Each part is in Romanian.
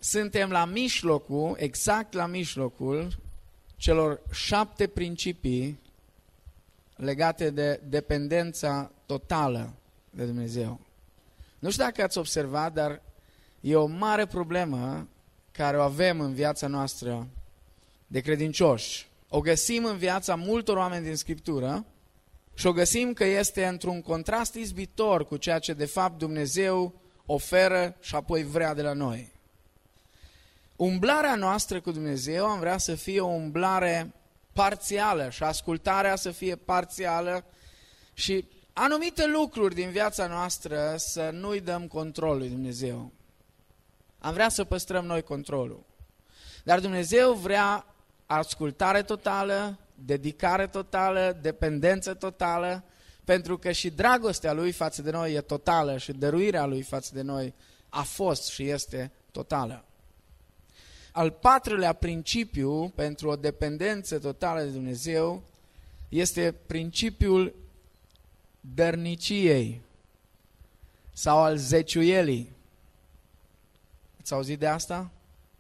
suntem la mijlocul, exact la mijlocul celor 7 principii legate de dependența totală de Dumnezeu. Nu știu dacă ați observat, dar e o mare problemă care o avem în viața noastră de credincioși. O găsim în viața multor oameni din Scriptură și o găsim că este într-un contrast izbitor cu ceea ce de fapt Dumnezeu oferă și apoi vrea de la noi. Umblarea noastră cu Dumnezeu am vrea să fie o umblare parțială și ascultarea să fie parțială și anumite lucruri din viața noastră să nu-i dăm control lui Dumnezeu. Am vrea să păstrăm noi controlul. Dar Dumnezeu vrea ascultare totală, dedicare totală, dependență totală, pentru că și dragostea Lui față de noi e totală și dăruirea Lui față de noi a fost și este totală. Al 4-lea principiu pentru o dependență totală de Dumnezeu este principiul dărniciei sau al zeciuielii. Ați auzit de asta?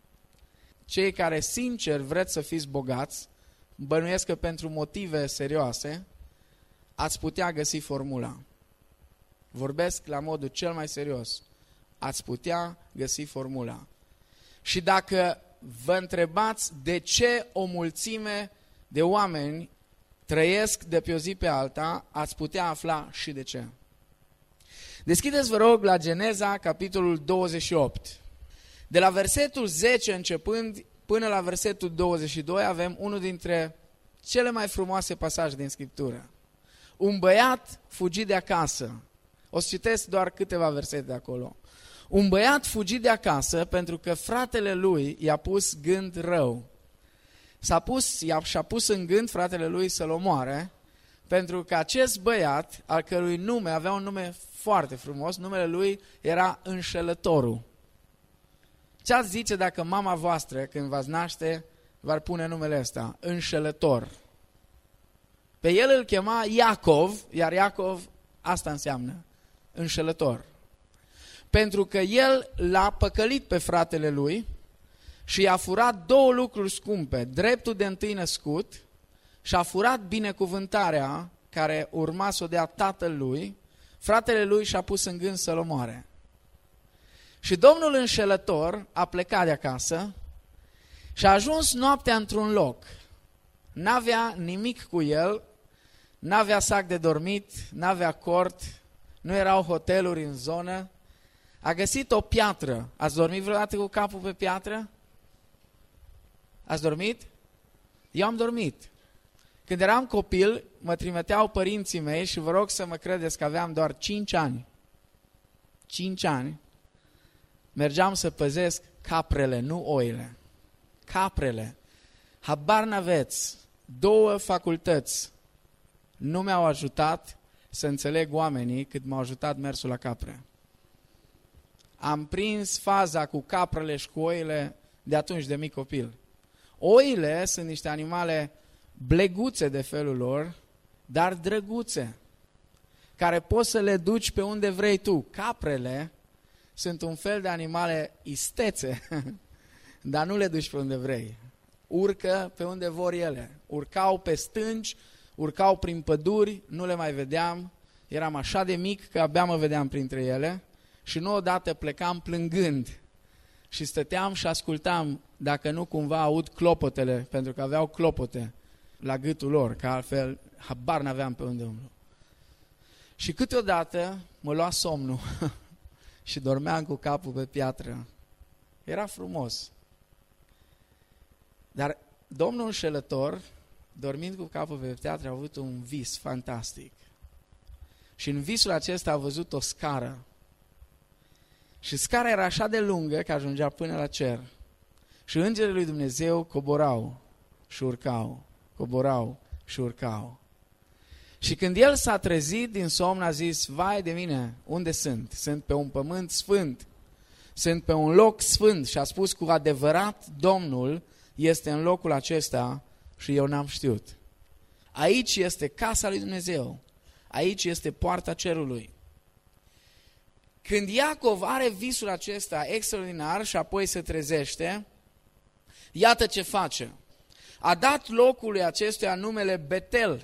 Cei care sincer vreți să fiți bogați, bănuiesc că pentru motive serioase, ați putea găsi formula. Vorbesc la modul cel mai serios. Ați putea găsi formula. Și dacă vă întrebați de ce o mulțime de oameni trăiesc de pe o zi pe alta, ați putea afla și de ce. Deschideți, vă rog, la Geneza, capitolul 28. De la versetul 10 începând până la versetul 22 avem unul dintre cele mai frumoase pasaje din Scriptură. Un băiat fugit de acasă. O să citesc doar câteva versete de acolo. Un băiat fugit de acasă pentru că fratele lui i-a pus gând rău. Și-a pus în gând fratele lui să-l omoare, pentru că acest băiat, al cărui nume avea un nume foarte frumos, numele lui era Înșelătorul. Ce ați zice dacă mama voastră, când v-ați naște, v-ar pune numele ăsta? Înșelător. Pe el îl chema Iacov, iar Iacov asta înseamnă, înșelător. Pentru că el l-a păcălit pe fratele lui și i-a furat 2 lucruri scumpe, dreptul de întâi născut și a furat binecuvântarea care urma să o dea tatăl lui, fratele lui și-a pus în gând să-l omoare. Și domnul înșelător a plecat de acasă și a ajuns noaptea într-un loc. N-avea nimic cu el, n-avea sac de dormit, n-avea cort, nu erau hoteluri în zonă. A găsit o piatră. Ați dormit vreodată cu capul pe piatră? Ați dormit? Eu am dormit. Când eram copil, mă trimiteau părinții mei și vă rog să mă credeți că aveam doar 5 ani. 5 ani. Mergeam să păzesc caprele, nu oile. Caprele. Habar n-aveți. 2 facultăți nu mi-au ajutat să înțeleg oamenii cât m-au ajutat mersul la capre. Am prins faza cu caprele și cu oile de atunci, de mic copil. Oile sunt niște animale bleguțe de felul lor, dar drăguțe, care poți să le duci pe unde vrei tu. Caprele sunt un fel de animale istețe, dar nu le duci pe unde vrei. Urcă pe unde vor ele. Urcau pe stânci, urcau prin păduri, nu le mai vedeam. Eram așa de mic că abia mă vedeam printre ele. Și nu odată plecam plângând și stăteam și ascultam dacă nu cumva aud clopotele, pentru că aveau clopote la gâtul lor, că altfel habar n-aveam pe unde umblu. Și câteodată mă lua somnul și dormeam cu capul pe piatră. Era frumos. Dar domnul înșelător, dormind cu capul pe piatră, a avut un vis fantastic. Și în visul acesta a văzut o scară. Și scara era așa de lungă că ajungea până la cer. Și îngerii lui Dumnezeu coborau și urcau, coborau și urcau. Și când el s-a trezit din somn, a zis, vai de mine, unde sunt? Sunt pe un pământ sfânt, sunt pe un loc sfânt. Și a spus, cu adevărat, Domnul este în locul acesta și eu n-am știut. Aici este casa lui Dumnezeu, aici este poarta cerului. Când Iacov are visul acesta extraordinar și apoi se trezește, iată ce face. A dat locului acestuia numele Betel.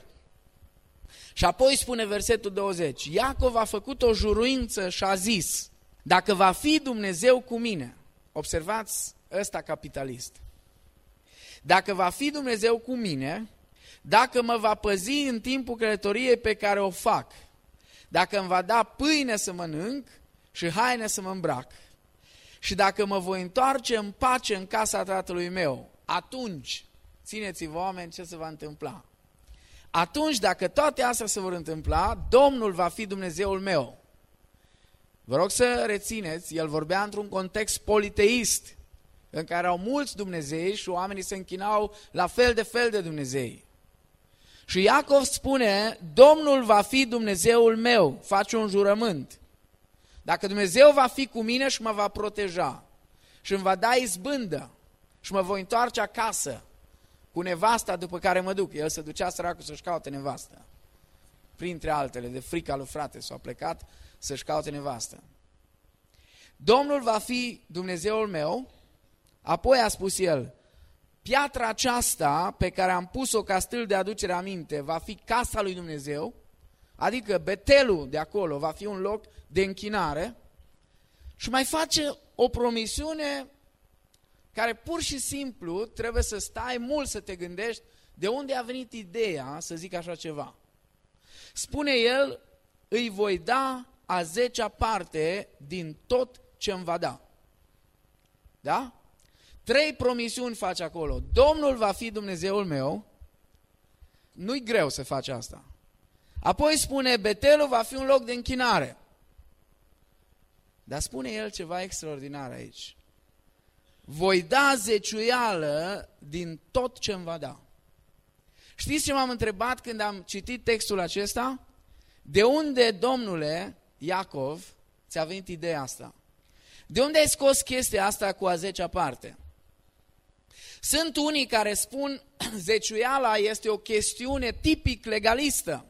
Și apoi spune versetul 20, Iacov a făcut o juruință și a zis, dacă va fi Dumnezeu cu mine, observați ăsta capitalist, dacă va fi Dumnezeu cu mine, dacă mă va păzi în timpul călătoriei pe care o fac, dacă îmi va da pâine să mănânc și haine să mă îmbrac, și dacă mă voi întoarce în pace în casa tatălui meu, atunci, țineți-vă oameni ce se va întâmpla. Atunci, dacă toate astea se vor întâmpla, Domnul va fi Dumnezeul meu. Vă rog să rețineți, el vorbea într-un context politeist, în care erau mulți Dumnezei și oamenii se închinau la fel de Dumnezei. Și Iacov spune, Domnul va fi Dumnezeul meu, face un jurământ. Dacă Dumnezeu va fi cu mine și mă va proteja și îmi va da izbândă și mă voi întoarce acasă cu nevasta după care mă duc. El se ducea săracul să-și caute nevastă. Printre altele, de frica lui frate s-a plecat să-și caute nevastă. Domnul va fi Dumnezeul meu, apoi a spus el, piatra aceasta pe care am pus-o ca stâlp de aducere aminte va fi casa lui Dumnezeu, adică Betelul de acolo va fi un loc de închinare și mai face o promisiune care pur și simplu trebuie să stai mult să te gândești de unde a venit ideea să zic așa ceva. Spune el, îi voi da a 10-a parte din tot ce îmi va da. Da? 3 promisiuni face acolo. Domnul va fi Dumnezeul meu, nu-i greu să faci asta. Apoi spune, Betelul va fi un loc de închinare. Dar spune el ceva extraordinar aici. Voi da zeciuială din tot ce îmi va da. Știți ce m-am întrebat când am citit textul acesta? De unde, Domnule Iacov, ți-a venit ideea asta? De unde ai scos chestia asta cu a 10-a parte? Sunt unii care spun zeciuiala este o chestiune tipic legalistă.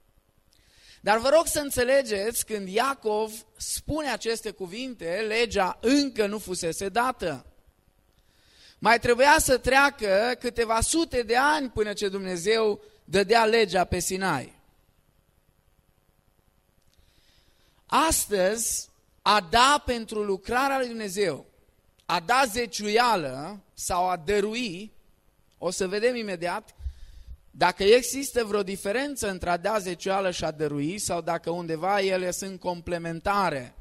Dar vă rog să înțelegeți, când Iacov spune aceste cuvinte, legea încă nu fusese dată. Mai trebuia să treacă câteva sute de ani până ce Dumnezeu dădea legea pe Sinai. Astăzi, a da pentru lucrarea lui Dumnezeu, a da zeciuială sau a dărui, o să vedem imediat, dacă există vreo diferență între a da zeciuială și a dărui sau dacă undeva ele sunt complementare.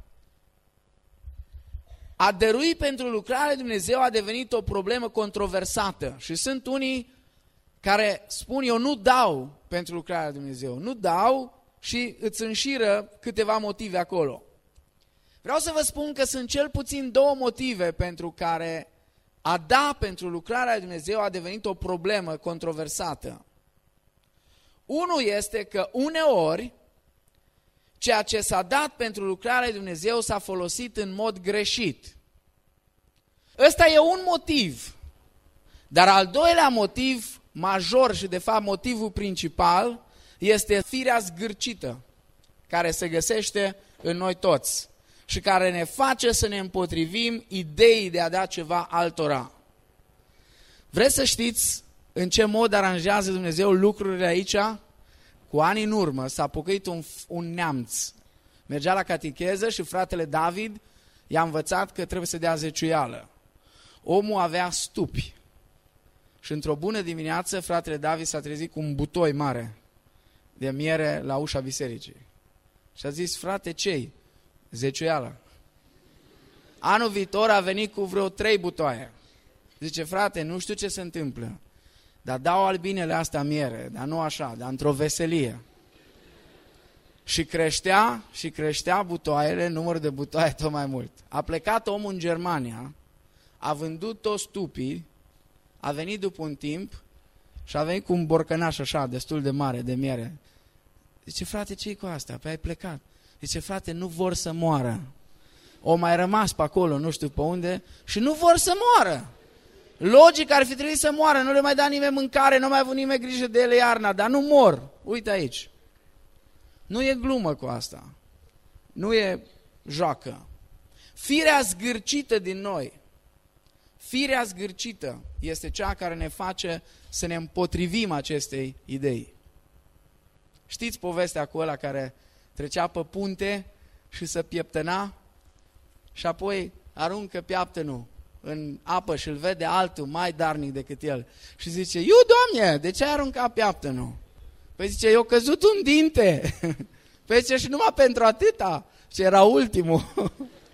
A dărui pentru lucrarea lui Dumnezeu a devenit o problemă controversată și sunt unii care spun eu nu dau pentru lucrarea lui Dumnezeu, nu dau și îți înșiră câteva motive acolo. Vreau să vă spun că sunt cel puțin 2 motive pentru care a da pentru lucrarea lui Dumnezeu a devenit o problemă controversată. Unul este că uneori ceea ce s-a dat pentru lucrarea lui Dumnezeu s-a folosit în mod greșit. Ăsta e un motiv, dar al doilea motiv major și de fapt motivul principal este firea zgârcită care se găsește în noi toți și care ne face să ne împotrivim ideii de a da ceva altora. Vreți să știți în ce mod aranjează Dumnezeu lucrurile aici? Cu ani în urmă s-a pocăit un neamț. Mergea la catecheză și fratele David i-a învățat că trebuie să dea zeciuială. Omul avea stupi. Și într-o bună dimineață fratele David s-a trezit cu un butoi mare de miere la ușa bisericii. Și a zis, frate, ce-i? Zeciuială. Anul viitor a venit cu vreo 3 butoaie. Zice, frate, nu știu ce se întâmplă, dar dau albinele astea miere, dar nu așa, dar într-o veselie. Și creștea butoaiele, numărul de butoaie tot mai mult. A plecat omul în Germania, a vândut toți stupii, a venit după un timp și a venit cu un borcănaș așa, destul de mare, de miere. Zice, frate, ce-i cu asta? Păi ai plecat. Zice, frate, nu vor să moară. O mai rămas pe acolo, nu știu pe unde, și nu vor să moară. Logic ar fi trebuit să moară, nu le mai da nimeni mâncare, nu mai a avut nimeni grijă de ele iarna, dar nu mor. Uite aici. Nu e glumă cu asta. Nu e joacă. Firea zgârcită din noi, firea zgârcită este cea care ne face să ne împotrivim acestei idei. Știți povestea cu ăla care trecea pe punte și se pieptăna și apoi aruncă piaptănul în apă și îl vede altul mai darnic decât el. Și zice, iu, Doamne, de ce ai aruncat piaptănul? Păi zice, eu căzut un dinte. Păi zice, și numai pentru atâta. Și era ultimul.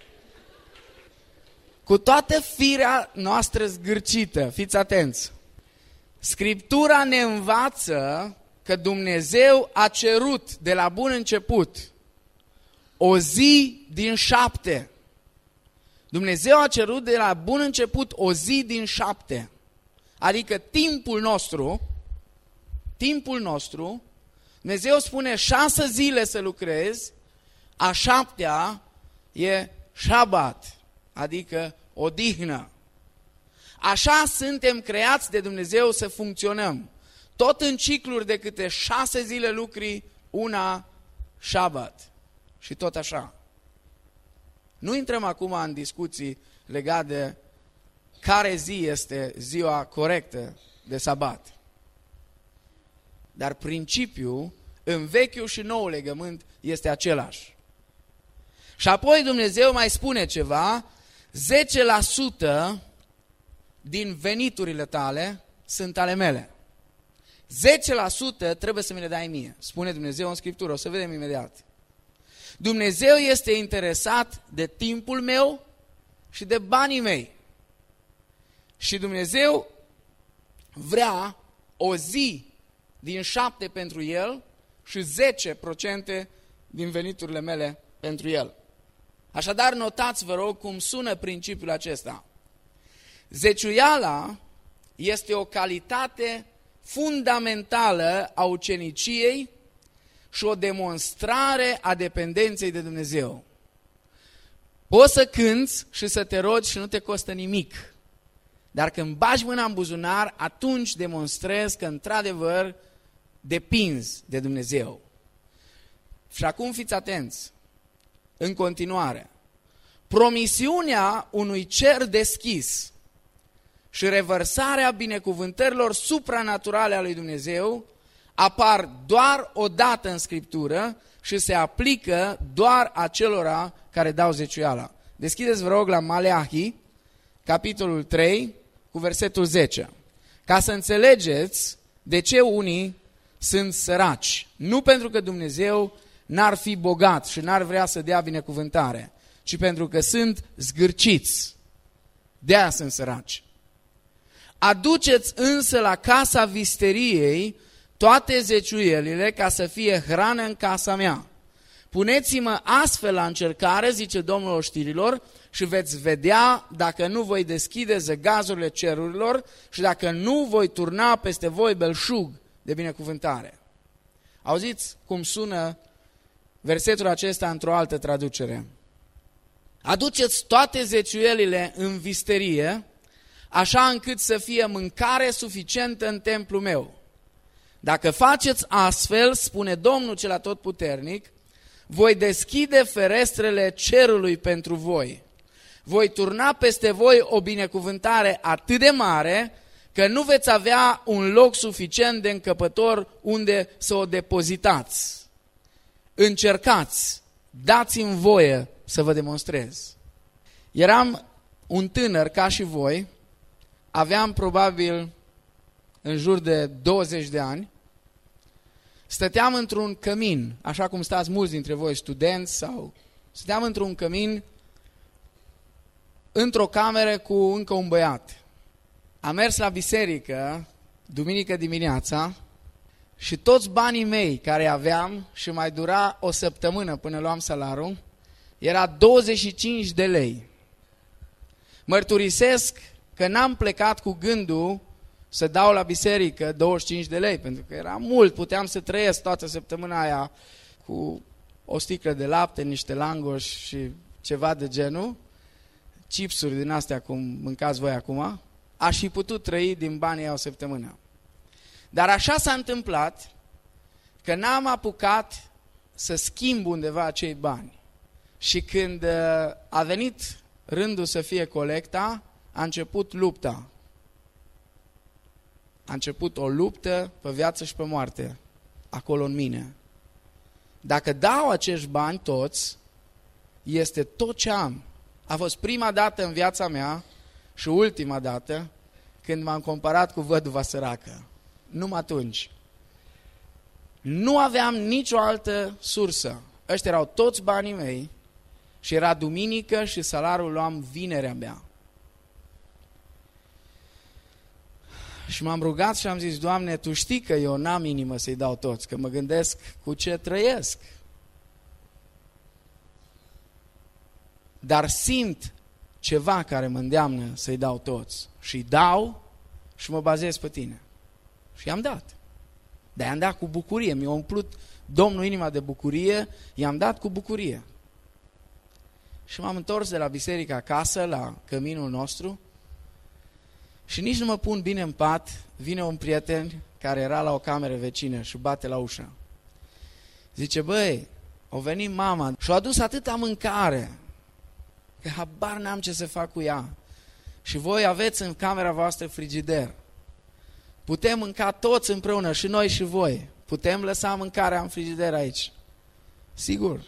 Cu toată firea noastră zgârcită, fiți atenți, Scriptura ne învață că Dumnezeu a cerut de la bun început o zi din 7. Dumnezeu a cerut de la bun început o zi din 7. Adică timpul nostru, Dumnezeu spune 6 zile să lucrezi, a 7-a e șabat, adică odihnă. Așa suntem creați de Dumnezeu să funcționăm. Tot în cicluri de câte 6 zile lucri, una șabat. Și tot așa. Nu intrăm acum în discuții legate de care zi este ziua corectă de sabat. Dar principiul în Vechiul și Noul Legământ este același. Și apoi Dumnezeu mai spune ceva, 10% din veniturile tale sunt ale mele. 10% trebuie să mi le dai mie, spune Dumnezeu în Scriptură, o să vedem imediat. Dumnezeu este interesat de timpul meu și de banii mei. Și Dumnezeu vrea o zi din 7 pentru El și 10% din veniturile mele pentru El. Așadar, notați, vă rog, cum sună principiul acesta. Zeciuiala este o calitate fundamentală a uceniciei și o demonstrare a dependenței de Dumnezeu. Poți să cânți și să te rogi și nu te costă nimic. Dar când bagi mâna în buzunar, atunci demonstrezi că într-adevăr depinzi de Dumnezeu. Și acum fiți atenți. În continuare, promisiunea unui cer deschis și revărsarea binecuvântărilor supranaturale a lui Dumnezeu apar doar o dată în Scriptură și se aplică doar acelora care dau zeciuiala. Deschideți, vă rog, la Maleahi, capitolul 3, cu versetul 10. Ca să înțelegeți de ce unii sunt săraci. Nu pentru că Dumnezeu n-ar fi bogat și n-ar vrea să dea binecuvântare, ci pentru că sunt zgârciți. De-aia sunt săraci. Aduceți însă la casa visteriei toate zeciuielile ca să fie hrană în casa mea. Puneți-mă astfel la încercare, zice Domnul oștirilor, și veți vedea dacă nu voi deschide zăgazurile cerurilor și dacă nu voi turna peste voi belșug de binecuvântare. Auziți cum sună versetul acesta într-o altă traducere. Aduceți toate zeciuielile în visterie, așa încât să fie mâncare suficientă în templul meu. Dacă faceți astfel, spune Domnul cel Atotputernic, voi deschide ferestrele cerului pentru voi. Voi turna peste voi o binecuvântare atât de mare că nu veți avea un loc suficient de încăpător unde să o depozitați. Încercați, dați-mi voie să vă demonstrez. Eram un tânăr ca și voi, aveam probabil în jur de 20 de ani, stăteam într-un cămin, așa cum stați mulți dintre voi studenți, sau stăteam într-un cămin, într-o cameră cu încă un băiat. Am mers la biserică, duminică dimineața, și toți banii mei care aveam, și mai dura o săptămână până luam salarul, era 25 de lei. Mărturisesc că n-am plecat cu gândul să dau la biserică 25 de lei, pentru că era mult, puteam să trăiesc toată săptămâna aia cu o sticlă de lapte, niște langoși și ceva de genul, chipsuri din astea cum mâncați voi acum, aș fi putut trăi din banii aia o săptămână. Dar așa s-a întâmplat că n-am apucat să schimb undeva acei bani. Și când a venit rândul să fie colecta, a început lupta. A început o luptă pe viață și pe moarte, acolo în mine. Dacă dau acești bani toți, este tot ce am. A fost prima dată în viața mea și ultima dată când m-am comparat cu văduva săracă. Numai atunci. Nu aveam nicio altă sursă. Ăștia erau toți banii mei și era duminică și salariul luam vinerea mea. Și m-am rugat și am zis, Doamne, Tu știi că eu n-am inimă să-i dau toți, că mă gândesc cu ce trăiesc. Dar simt ceva care mă îndeamnă să-i dau toți. Și dau și mă bazez pe Tine. Și i-am dat. Dar i-am dat cu bucurie. Mi-a umplut Domnul inima de bucurie, i-am dat cu bucurie. Și m-am întors de la biserică acasă, la căminul nostru, și nici nu mă pun bine în pat, vine un prieten care era la o cameră vecină și bate la ușă. Zice, băi, o venit mama și a adus atâta mâncare, că habar n-am ce să fac cu ea. Și voi aveți în camera voastră frigider. Putem mânca toți împreună, și noi și voi. Putem lăsa mâncarea în frigider aici. Sigur.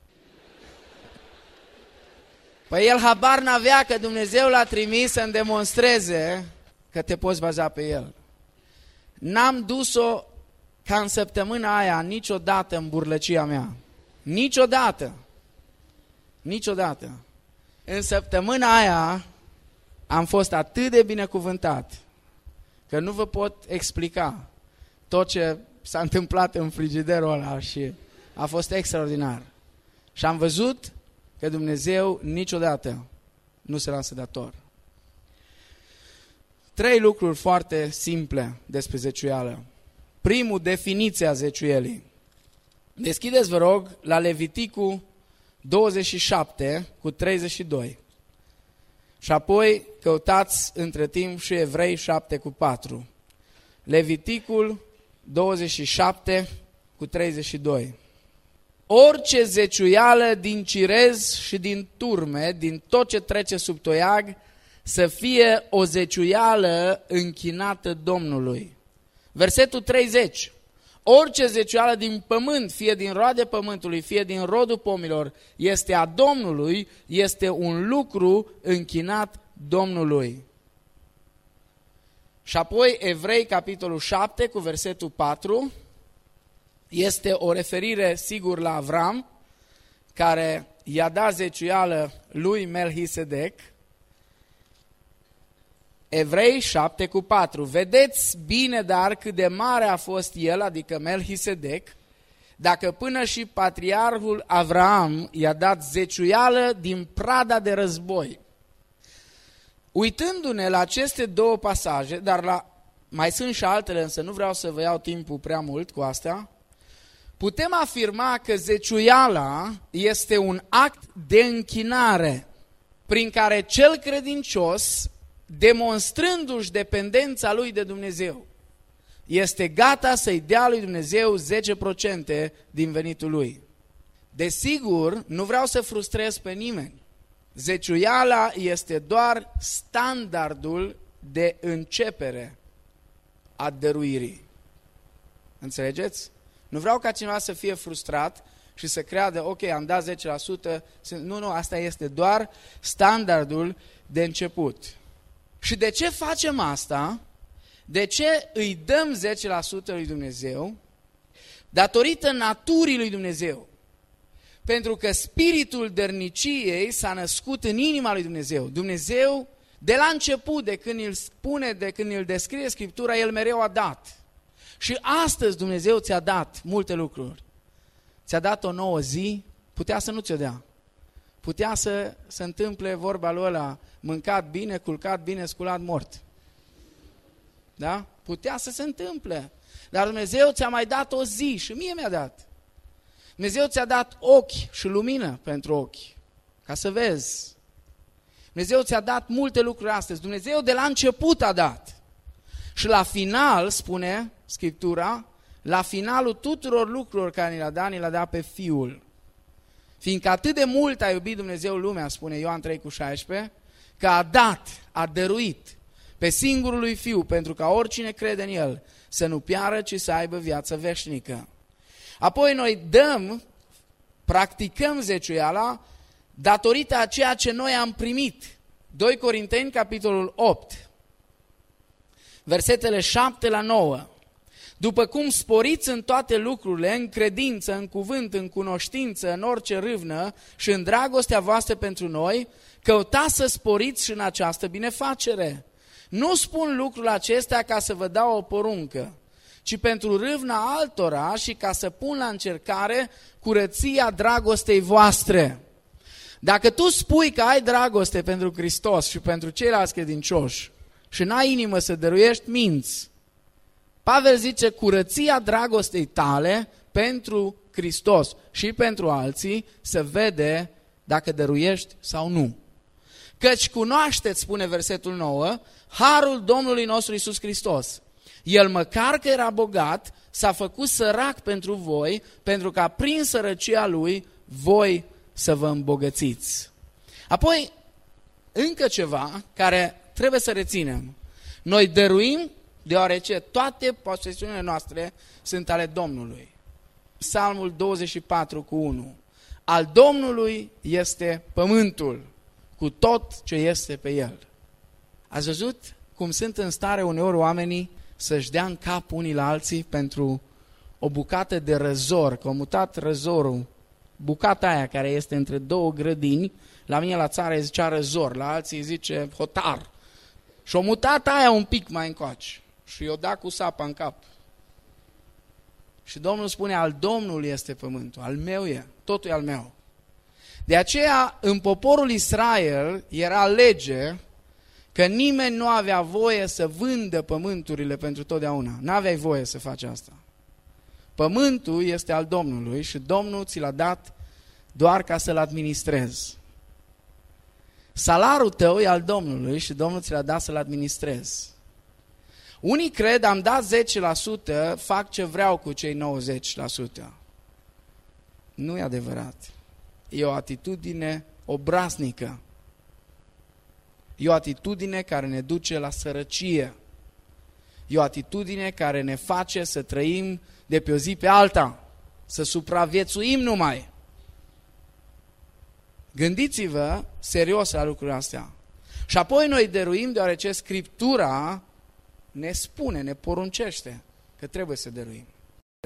Păi el habar n-avea că Dumnezeu l-a trimis să-mi demonstreze că te poți baza pe El. N-am dus-o ca în săptămâna aia niciodată în burlăcia mea. Niciodată. Niciodată. În săptămâna aia am fost atât de binecuvântat că nu vă pot explica tot ce s-a întâmplat în frigiderul ăla și a fost extraordinar. Și am văzut că Dumnezeu niciodată nu se lasă dator. 3 lucruri foarte simple despre zeciuială. Primul, definiția zeciuielii. Deschideți, vă rog, la Leviticul 27 cu 32. Și apoi căutați între timp și Evrei 7 cu 4. Leviticul 27 cu 32. Orice zeciuială din cirez și din turme, din tot ce trece sub toiag, să fie o zeciuială închinată Domnului. Versetul 30. Orice zeciuială din pământ, fie din roade pământului, fie din rodul pomilor, este a Domnului, este un lucru închinat Domnului. Și apoi Evrei, capitolul 7, cu versetul 4, este o referire, sigur, la Avram, care i-a dat zeciuială lui Melchisedec. Evrei 7 cu 4. Vedeți bine, dar, cât de mare a fost el, adică Melchisedec, dacă până și patriarhul Avram i-a dat zeciuială din prada de război. Uitându-ne la aceste 2 pasaje, dar mai sunt și altele, însă nu vreau să vă iau timpul prea mult cu astea, putem afirma că zeciuiala este un act de închinare prin care cel credincios, demonstrându-și dependența lui de Dumnezeu, este gata să-i dea lui Dumnezeu 10% din venitul lui. Desigur, nu vreau să frustrez pe nimeni. Zeciuiala este doar standardul de începere a dăruirii. Înțelegeți? Nu vreau ca cineva să fie frustrat și să creadă, ok, am dat 10%, nu, asta este doar standardul de început. Și de ce facem asta? De ce îi dăm 10% lui Dumnezeu? Datorită naturii lui Dumnezeu. Pentru că spiritul dărniciei s-a născut în inima lui Dumnezeu. Dumnezeu, de la început, de când îl spune, de când îl descrie Scriptura, El mereu a dat. Și astăzi Dumnezeu ți-a dat multe lucruri. Ți-a dat o nouă zi, putea să nu ți-o dea. Putea să se întâmple vorba lui ăla, mâncat bine, culcat bine, sculat mort. Da? Putea să se întâmple. Dar Dumnezeu ți-a mai dat o zi și mie mi-a dat. Dumnezeu ți-a dat ochi și lumină pentru ochi, ca să vezi. Dumnezeu ți-a dat multe lucruri astăzi. Dumnezeu de la început a dat. Și la final, spune Scriptura, la finalul tuturor lucrurilor care ni le-a dat pe Fiul. Fiindcă atât de mult a iubit Dumnezeu lumea, spune Ioan 3,16, că a dat, a dăruit pe singurul lui Fiu, pentru ca oricine crede în El să nu piară, ci să aibă viață veșnică. Apoi noi practicăm zeciuiala datorită a ceea ce noi am primit. 2 Corinteni, capitolul 8, versetele 7 la 9. După cum sporiți în toate lucrurile, în credință, în cuvânt, în cunoștință, în orice râvnă și în dragostea voastră pentru noi, căutați să sporiți și în această binefacere. Nu spun lucrul acestea ca să vă dau o poruncă, ci pentru râvna altora și ca să pun la încercare curăția dragostei voastre. Dacă tu spui că ai dragoste pentru Hristos și pentru ceilalți credincioși și n-ai inimă să dăruiești, minți. Pavel zice, curăția dragostei tale pentru Hristos și pentru alții se vede dacă dăruiești sau nu. Căci cunoașteți, spune versetul 9, harul Domnului nostru Iisus Hristos. El, măcar că era bogat, s-a făcut sărac pentru voi, pentru ca prin sărăcia Lui voi să vă îmbogățiți. Apoi, încă ceva care trebuie să reținem. Noi dăruim deoarece toate posesiunile noastre sunt ale Domnului. Psalmul 24:1. Al Domnului este pământul, cu tot ce este pe el. Ați văzut cum sunt în stare uneori oamenii să-și dea în cap unii la alții pentru o bucată de răzor, că au mutat răzorul, bucata aia care este între două grădini, la mine la țară zicea răzor, la alții zice hotar. Și-o mutat aia un pic mai încoace și i-o dat cu sapa în cap. Și Domnul spune, al Domnului este pământul, al meu e, totul e al meu. De aceea, în poporul Israel era lege că nimeni nu avea voie să vândă pământurile pentru totdeauna. N-aveai voie să faci asta. Pământul este al Domnului și Domnul ți l-a dat doar ca să-l administrezi. Salarul tău e al Domnului și Domnul ți l-a dat să-l administrezi. Unii cred, am dat 10%, fac ce vreau cu cei 90%. Nu e adevărat. E o atitudine obraznică. E o atitudine care ne duce la sărăcie. E o atitudine care ne face să trăim de pe o zi pe alta, să supraviețuim numai. Gândiți-vă serios la lucrurile astea. Și apoi noi dăruim deoarece Scriptura ne spune, ne poruncește că trebuie să dăruim.